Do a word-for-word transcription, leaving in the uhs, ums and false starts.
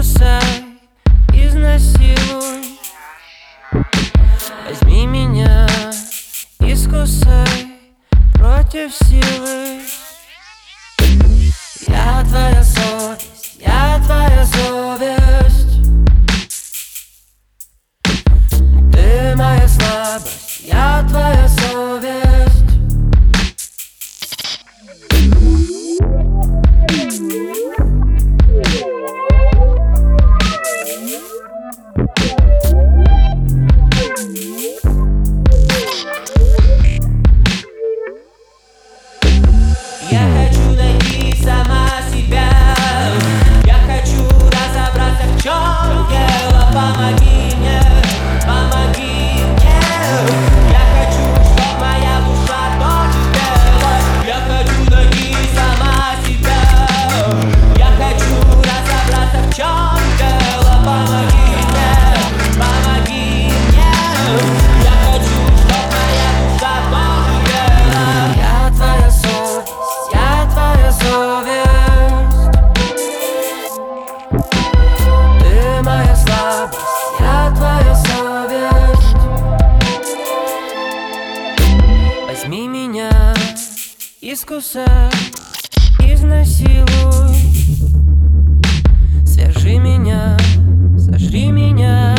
искусай, изнасилуй. Возьми меня, искусай против силы. Я твоя совесть, я твоя совесть. Ты моя слабость, я твоя совесть. Я хочу найти сама себя. Я хочу разобраться, в чем дело. Помоги мне, помоги мне. Я хочу, чтоб моя душа тоже пела. Я хочу найти сама себя. Я хочу разобраться, в чем дело. Помоги мне, помоги мне. Я хочу, чтоб моя душа тоже пела. Я твоя совесть, я твоя совесть. Ты моя слабость, я твоя совесть. Возьми меня, искусай, изнасилуй. Свяжи меня, сожри меня.